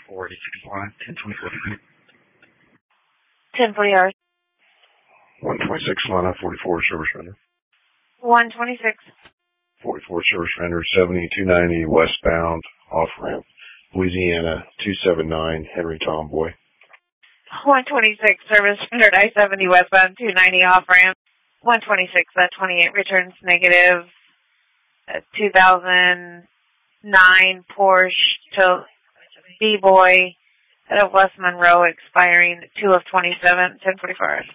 40 line, 1024. 1040 hours. 126 line 44 service render. 126. 44 service render, 7290 westbound off ramp, Louisiana 279 Henry Tomboy. 126 service rendered I-70 westbound 290 off ramp. 126 at 28 returns negative. 2009 Porsche to B-Boy out of West Monroe expiring 2 of 27, 1044 hours.